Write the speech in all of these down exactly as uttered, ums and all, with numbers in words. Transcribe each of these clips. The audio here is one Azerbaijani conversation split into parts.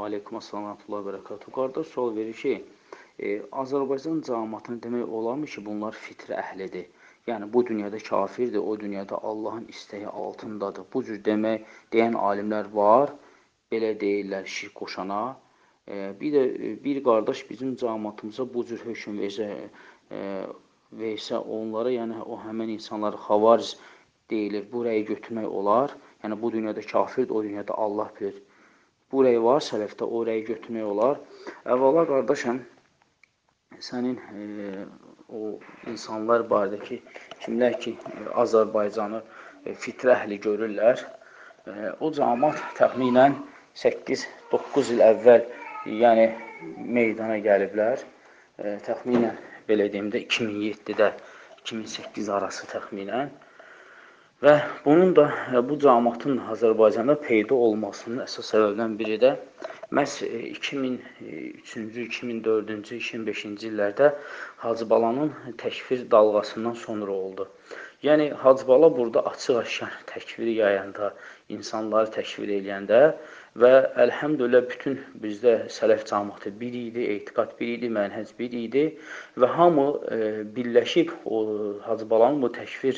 Aleykum assalam və rəhmətullah bərəkatuhu. Qardaş sual verir ki, e, Azərbaycan cəmiyyətini demək olarmı ki, bunlar fitri əhlidir? Yəni bu dünyada kafirdir, o dünyada Allahın istəyi altındadır. Bu cür demək deyən alimlər var, belə deyirlər şirk qoşana. E, bir də bir qardaş bizim cəmiyyətimizə bu cür hökm versə, e, versə onlara, yəni o həmin insanlar xavaric deyilir, bu rəyi götürmək olar. Yəni bu dünyada kafirdir, o dünyada Allah bilir. Bu rəy var, sələfdə o rəyi götürmək olar. Əvvəla, qardaşım, sənin e, o insanlar barədə ki, kimlər ki, Azərbaycanı e, fitri əhli görürlər, e, o cəmiyyət təxminən səkkiz doqquz il əvvəl, yəni meydana gəliblər. E, təxminən, belə deyim də, iki min yeddidə, iki min səkkiz arası təxminən. Və bunun da bu cəmiyyətin Azərbaycanda peyda olmasının əsas səbəbdən biri də məhz iki min üçüncü, iki min dördüncü, iki min beşinci illərdə Hacı Balanın təkfir dalğasından sonra oldu. Yəni, Hacı Bala burada açıq-aşkar təkfiri yayanda, insanları təkfir eləyəndə və əlhəmdülillah bütün bizdə sələf cəmiyyəti bir idi, etiqad bir idi, mənhəc bir idi və hamı e, birləşib o Hacı Balanın bu təkfir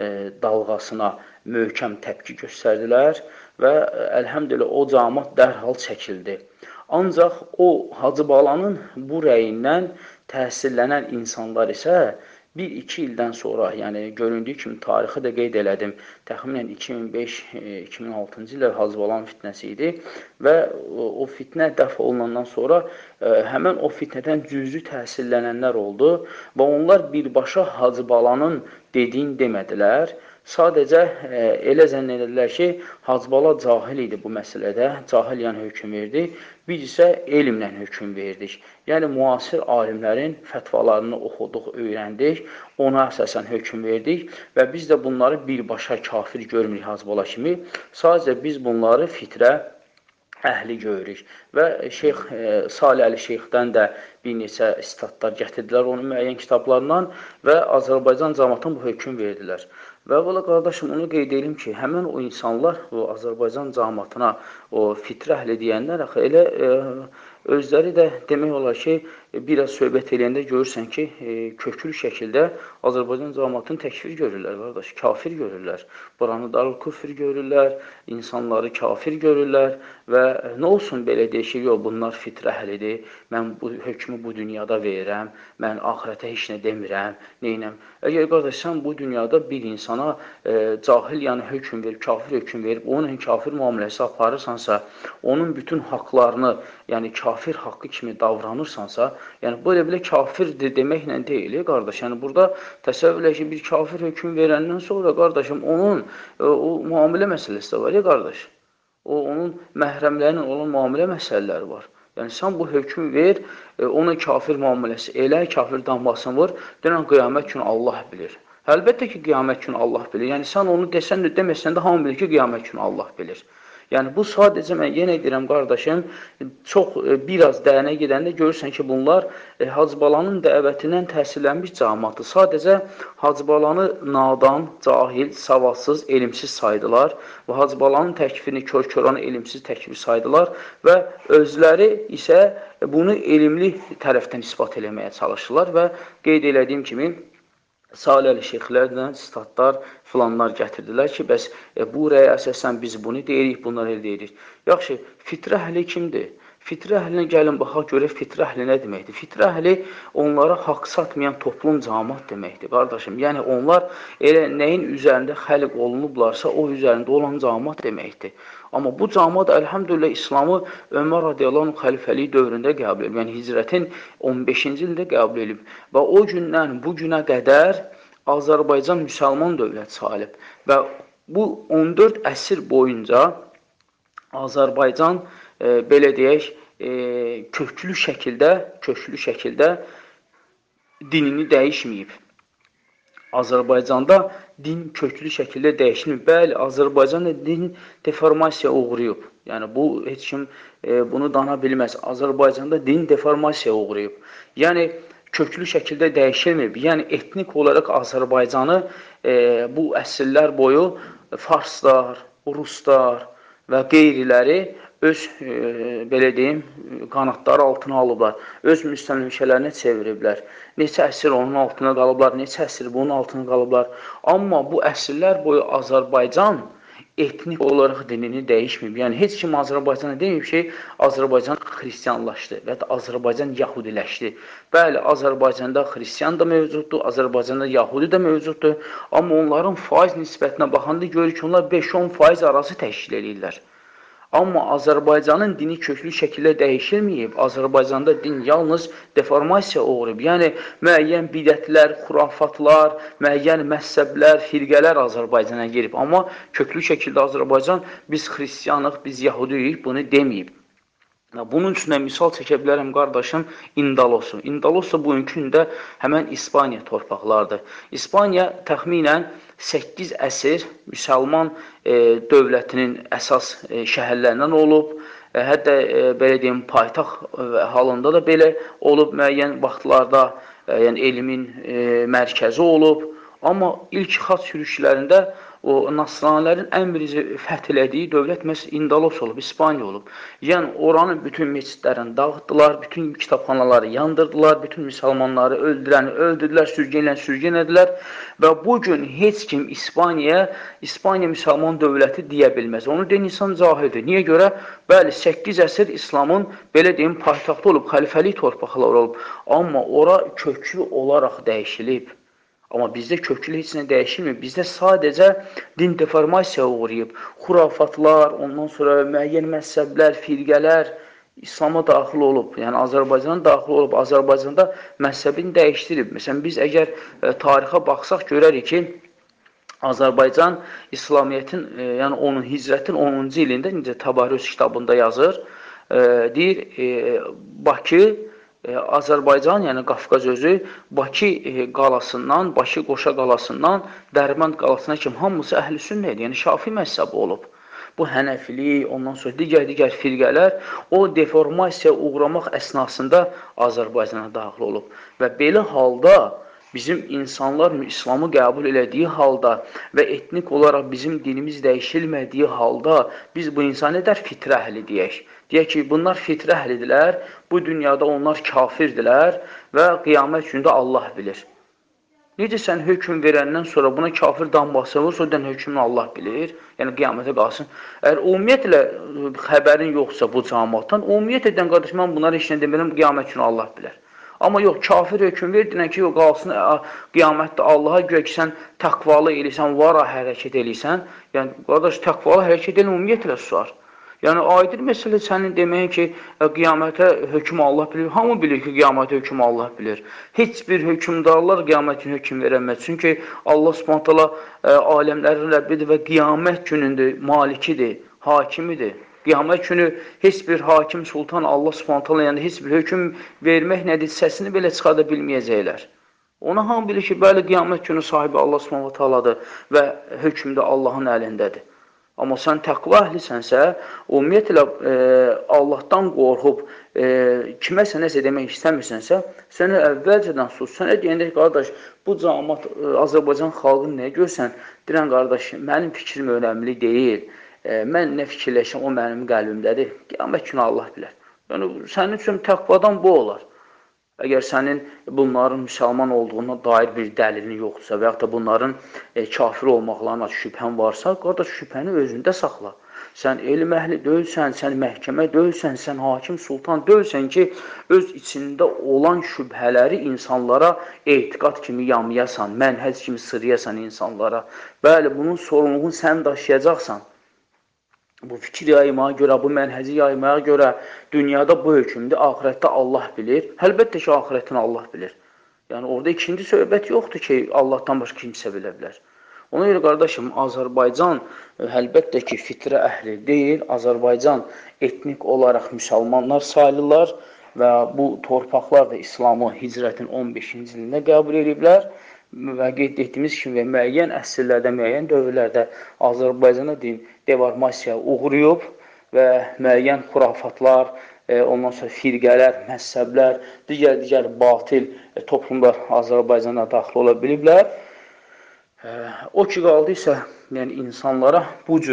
dalğasına möhkəm təpki göstərdilər və əlhəmdülillah o cəmiyyət dərhal çəkildi. Ancaq o Hacı Balanın bu rəyindən təsirlənən insanlar isə bir iki ildən sonra, yəni göründüyü kimi tarixi də qeyd elədim, təxminən iki min beş iki min altıncı illər Hacı Balanın fitnəsi idi və o fitnə dəf olunandan sonra həmən o fitnədən cüzi təsirlənənlər oldu və onlar birbaşa Hacı Balanın dediyin demədilər. Sadəcə e, elə zənn edirlər ki, Hacı Bala cahil idi bu məsələdə, cahil yəni hökm verdi, biz isə elmlə hökm verdik. Yəni, müasir alimlərin fətvalarını oxuduq, öyrəndik, ona əsasən hökm verdik və biz də bunları birbaşa kafir görmürük Hacı Bala kimi, sadəcə biz bunları fitrə əhli görürük. Və Şeyx e, Salih Əli Şeyxdən də bir neçə statlar gətirdilər onun müəyyən kitablarından və Azərbaycan cəmiyyətinə bu hökm verdilər. Və vələ qardaşım, onu qeyd edim ki, həmən o insanlar, o Azərbaycan cəmiyyətinə o fitri əhli deyənlər, axı, elə e, özləri də demək olar ki, biraz söhbət eləyəndə görürsən ki, e, köklü şəkildə Azərbaycan cəmiyyətini təkfir görürlər, qardaş, kafir görürlər. Buranı darül küfr görürlər, insanları kafir görürlər və nə olsun belə deyək ki, yox, bunlar fitri əhlidir, mən bu hökmü bu dünyada verirəm, mən axirətə heç nə demirəm, neynəm. Əgər, qardaş, sən bu dünyada bir insana e, cahil, yəni hökm verib, kafir hökm verib, onun kafir müamiləsi aparırsansa, onun bütün haqlarını, yəni kafir haqqı kimi davranırsansa, yəni böyle belə kafirdir deməklə deyil, qardaş. Yəni burada təsəvvür elə ki, bir kafir hökm verəndən sonra, qardaşım, onun e, o müamilə məsələsi də var, ya qardaş. O, onun məhrəmlərinin olan müamilə məsələləri var. Yəni, sən bu hökmü ver, e, ona kafir müamiləsi elə, kafir damlasını vur, denən qiyamət günü Allah bilir. Əlbəttə ki, qiyamət günü Allah bilir. Yəni, sən onu desən də, deməsən də hamı bilir ki, qiyamət günü Allah bilir. Yəni, bu sadəcə, mən yenə deyirəm, qardaşım, çox e, biraz dəyənə gedəndə görürsən ki, bunlar e, Hacı Balanın dəvətindən təsirlənmiş cəmiyyətdir. Sadəcə, Hacı Balanı nadan, cahil, savadsız, elmsiz saydılar və Hacı Balanın təkfirini kör-köranı elmsiz təkfir saydılar və özləri isə bunu elmli tərəfdən ispat eləməyə çalışırlar və qeyd elədiyim kimi, Salih Əli Şeyxlərdən statlar filanlar gətirdilər ki, bəs e, bu rəyə əsasən biz bunu deyirik, bunlar elə deyirik. Yaxşı, fitri əhli kimdir? Fitri əhlinə gəlin, baxaq görək, fitri əhli nə deməkdir? Fitri əhli onlara haqq satmayan toplum cəmiyyət deməkdir, qardaşım. Yəni, onlar elə nəyin üzərində xəlq olunublarsa, o üzərində olan cəmiyyət deməkdir. Amma bu cəmiyyət, əlhəmdülillah, İslamı Ömər radiyallahu anh xəlifəliyi dövründə qəbul edib. Yəni, hicrətin on beşinci ildə qəbul edib. Və o gündən bu günə qədər Azərbaycan müsəlman dövlət salib. Və bu on dörd əsr boyunca Azərbaycan, e, belə deyək, e, köklü şəkildə, köklü şəkildə dinini dəyişməyib. Azərbaycanda din köklü şəkildə dəyişilmir. Bəli, Azərbaycanda din deformasiya uğrayıb. Yəni, bu, heç kim e, bunu dana bilməz. Azərbaycanda din deformasiya uğrayıb. Yəni, köklü şəkildə dəyişilmir. Yəni, etnik olaraq Azərbaycanı e, bu əsrlər boyu farslar, ruslar və qeyriləri öz, e, belə deyim, qanatları altına alıblar, öz müstəmləkələrinə çeviriblər. Neçə əsr onun altına qalıblar, neçə əsr bunun altına qalıblar. Amma bu əsrlər boyu Azərbaycan etnik olaraq dinini dəyişməyib. Yəni, heç kim Azərbaycana deməyib ki, Azərbaycan xristianlaşdı və ya Azərbaycan yahudiləşdi. Bəli, Azərbaycanda xristian da mövcuddur, Azərbaycanda yahudi də mövcuddur. Amma onların faiz nisbətinə baxanda görür ki, onlar beş on faiz arası təşkil edirlər. Amma Azərbaycanın dini köklü şəkildə dəyişilməyib. Azərbaycanda din yalnız deformasiya uğrayıb. Yəni, müəyyən bidətlər, xurafatlar, müəyyən məzhəblər, firqələr Azərbaycana girib. Amma köklü şəkildə Azərbaycan, biz xristiyanıq, biz yahudiyik, bunu deməyib. Bunun üçün də misal çəkə bilərəm, qardaşım, İndalosu. İndalosu bugünkü gündə həmən İspaniya torpaqlardır. İspaniya təxminən səkkiz əsr müsəlman e, dövlətinin əsas e, şəhərlərindən olub. E, hətta e, belə deyim, paytaxt e, halında da belə olub müəyyən vaxtlarda, e, yəni elmin e, mərkəzi olub. Amma ilk xaç sürüşlərində o nasranilərin ən birinci fəth elədiyi dövlət məhz İndalos olub, İspaniya olub. Yəni, oranın bütün meçidlərini dağıtdılar, bütün kitabxanaları yandırdılar, bütün müsəlmanları öldürəni öldürdülər, sürgünlən sürgün edilər və bugün heç kim İspaniyaya, İspaniya müsəlman dövləti deyə bilməz. Onu deyən insan cahildir. Niyə görə? Bəli, səkkiz əsr İslamın, belə deyim, paytaxtı olub, xəlifəlik torpaqları olub. Amma ora köklü olaraq dəyişilib. Amma bizdə köklü heç nə dəyişilmir. Bizdə sadəcə din deformasiyaya uğrayıb. Xurafatlar, ondan sonra müəyyən məzhəblər, firqələr İslama daxil olub. Yəni, Azərbaycana daxil olub. Azərbaycanda məzhəbini dəyişdirib. Məsələn, biz əgər e, tarixə baxsaq görərik ki, Azərbaycan İslamiyyətin, e, yəni onun hicrətin onuncu ilində, necə Tabarüz kitabında yazır, e, deyir, e, Bakı, Azərbaycan, yəni Qafqaz özü, Bakı qalasından, Bakı Qoşa qalasından Dərbənd qalasına kimi hamısı əhl-i sünnə idi, yəni Şafi məzhəbi olub. Bu hənəfilik, ondan sonra digər-digər firqələr o deformasiyaya uğramaq əsnasında Azərbaycana daxil olub. Və belə halda bizim insanlar İslamı qəbul elədiyi halda və etnik olaraq bizim dinimiz dəyişilmədiyi halda biz bu insan edər fitrə əhli deyək. Deyək ki, bunlar fitrə əhlidirlər, bu dünyada onlar kafirdirlər və qiyamət gündə Allah bilir. Necə sən hökm verəndən sonra buna kafir damğası vursa, o dən hökmünü Allah bilir, yəni qiyamətə qalsın. Əgər ümumiyyətlə xəbərin yoxsa bu cəmaatdan, ümumiyyət edən qardaş, mən bunları heç nə demirəm, qiyamət günü Allah bilər. Amma yox, kafir hökm verdinən ki, yox, qalsın qiyamətdə Allaha görə ki, sən təqvalı eləysən, vara hərəkət eləysən, yəni, qardaş, təqvalı hərəkət eləyən ümumiyyətlə susar. Yəni, aydın məsələ sənin deməyin ki, qiyamətə hökm Allah bilir. Hamı bilir ki, qiyamətə hökm Allah bilir. Heç bir hökmdarlar qiyamətin hökm verəməz. Çünki Allah Subhanahu taala aləmlərin Rəbbidir və qiyamət günündə malikidir, hakimidir. Qiyamət günü heç bir hakim, sultan Allah Subhanahu taala yəni heç bir hökm vermək nədir, səsini belə çıxarda bilməyəcəklər. Ona hamı bilir ki, bəli, qiyamət günü sahibi Allah Subhanahu taaladır və hökm də Allahın əlindədir. Amma sən təqva əhlisənsə, ümumiyyətlə e, Allahdan qorxub, e, kiməsə nəsə demək istəmirsənsə, sənə əvvəlcədən sus. Sənə deyəndə ki, qardaş, bu cəmaat e, Azərbaycan xalqını nə görsən, deyən qardaş, mənim fikrim önəmli deyil, e, mən nə fikirləşəm, o mənim qəlbimdədir. Qiyamət günü Allah bilər. Yəni, sənin üçün təqvadan bu olar. Əgər sənin bunların müsəlman olduğuna dair bir dəlilin yoxdursa və yaxud da bunların e, kafir olmaqlarına şübhən varsa, qardaş, şübhəni özündə saxla. Sən elm əhli deyilsən, sən məhkəmə deyilsən, sən hakim, sultan deyilsən ki, öz içində olan şübhələri insanlara etiqad kimi yamayasan, mənhəc kimi sırıyasan insanlara. Bəli, bunun sorumluluğunu sən daşıyacaqsan. Bu fikir yaymağa görə, bu mənhəci yaymağa görə dünyada bu hökmdür, axirətdə Allah bilir. Əlbəttə ki, axirətini Allah bilir. Yəni, orada ikinci söhbət yoxdur ki, Allahdan başqa kimsə bilə bilər. Ona görə, qardaşım, Azərbaycan əlbəttə ki, fitrə əhli deyil. Azərbaycan etnik olaraq müsəlmanlar sayılırlar və bu torpaqlar da İslamı hicrətin on beşinci ilində qəbul ediblər. Və qeyd etdiyimiz kimi müəyyən əsrlərdə, müəyyən dövrlərdə Azərbaycana din deformasiyaya uğrayıb və müəyyən xurafatlar, e, ondan sonra firqələr, məzhəblər, digər-digər batil e, toplumlar Azərbaycana daxil ola biliblər. E, o ki, qaldı isə yəni insanlara bu cür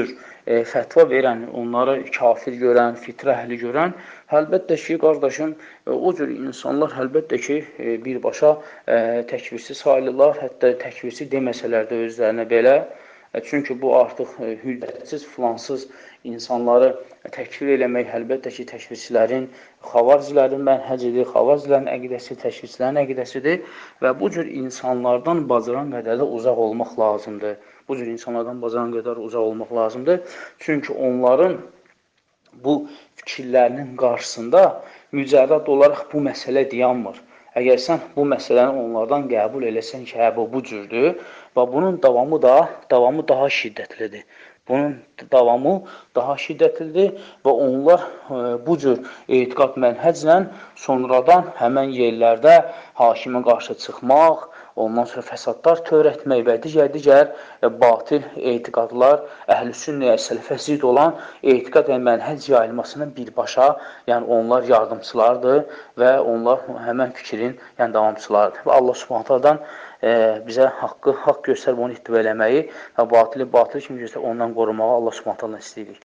e, fətva verən, onları kafir görən, fitrə əhli görən, əlbəttə ki, qardaşım, e, o cür insanlar əlbəttə ki, e, birbaşa e, təkvirsiz sayılırlar, hətta təkvirsiz deməsələr də özlərinə belə. E, çünki bu artıq e, hüddətsiz, filansız insanları təkfir eləmək əlbəttə ki, təkvirçilərin, xavaricilərin mənhəcidir, xavaricilərin əqidəsi, təkvirçilərin əqidəsidir və bu cür insanlardan bacaran qədər də uzaq olmaq lazımdır. Bu cür insanlardan bacaran qədər uzaq olmaq lazımdır. Çünki onların bu fikirlərinin qarşısında mücərrəd olaraq bu məsələ dayanmır. Əgər sən bu məsələni onlardan qəbul eləsən ki, hə, bu bu cürdür və bunun davamı da davamı daha şiddətlidir. Bunun davamı daha şiddətlidir və onlar e, bu cür etiqad mənhəclə sonradan həmən yerlərdə hakimə qarşı çıxmaq, ondan sonra fəsadlar törətmək və digər-digər e, batil etiqadlar, əhl-i-sünnəyə, sələfə zid olan etiqad və mənhəc yayılmasının birbaşa, yəni onlar yardımçılardır və onlar həmən fikrin yəni davamçılardır. Və Allah Subhanahu taala'dan e, bizə haqqı haqq göstərib onu ittiba eləməyi və batili batıl kimi göstərib ondan qorumağı Allah Subhanahu taala'dan istəyirik.